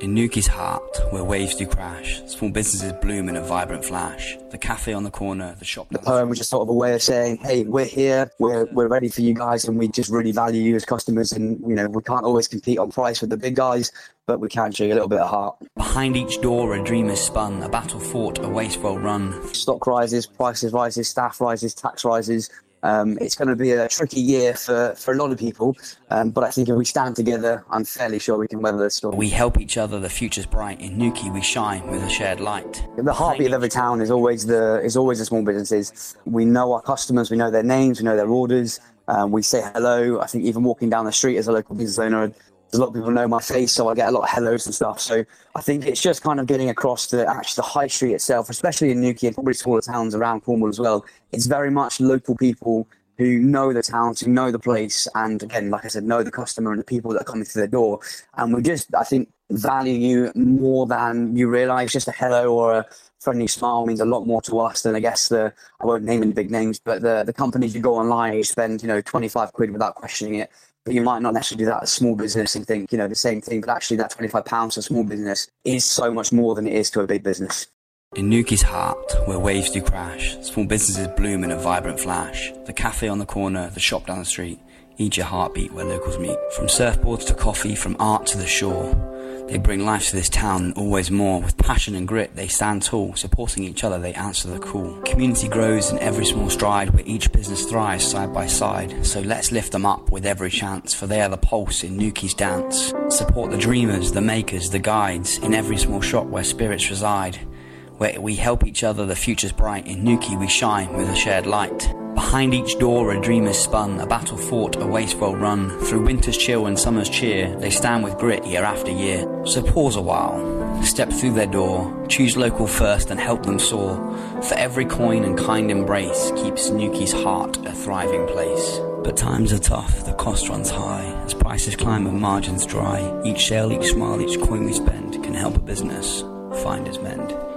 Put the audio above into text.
In Newquay's heart, where waves do crash, small businesses bloom in a vibrant flash. The cafe on the corner, the shop... The poem was just sort of a way of saying, hey, we're here, we're ready for you guys, and we just really value you as customers. And, you know, we can't always compete on price with the big guys, but we can show you a little bit of heart. Behind each door, a dream is spun, a battle fought, a waste well run. Stock rises, prices rises, staff rises, tax rises. It's going to be a tricky year for a lot of people, but I think if we stand together, I'm fairly sure we can weather this storm. We help each other, the future's bright. In Newquay we shine with a shared light. The heartbeat of every town is always the small businesses. We know our customers, we know their names, we know their orders. We say hello. I think even walking down the street as a local business owner, a lot of people know my face, so I get a lot of hellos and stuff. So I think it's just kind of getting across to actually the high street itself, especially in Newquay and probably smaller towns around Cornwall as well. It's very much local people who know the towns, who know the place, and again, like I said, know the customer and the people that are coming through their door. And we just, I think, value you more than you realise. Just a hello or a friendly smile means a lot more to us than, I guess, I won't name any big names, but the companies you go online, you spend, 25 quid without questioning it. But you might not necessarily do that as a small business and think, the same thing, but actually that £25 to a small business is so much more than it is to a big business. In Newquay's heart, where waves do crash, small businesses bloom in a vibrant flash. The cafe on the corner, the shop down the street, each a heartbeat where locals meet. From surfboards to coffee, from art to the shore, they bring life to this town and always more. With passion and grit, they stand tall, supporting each other, they answer the call. Community grows in every small stride, where each business thrives side by side. So let's lift them up with every chance, for they are the pulse in Newquay's dance. Support the dreamers, the makers, the guides, in every small shop where spirits reside. Where we help each other, the future's bright. In Newquay we shine with a shared light. Behind each door a dream is spun, a battle fought, a waste well run. Through winter's chill and summer's cheer, they stand with grit year after year. So pause a while, step through their door, choose local first and help them soar. For every coin and kind embrace keeps Newquay's heart a thriving place. But times are tough, the cost runs high, as prices climb and margins dry. Each sale, each smile, each coin we spend can help a business find its mend.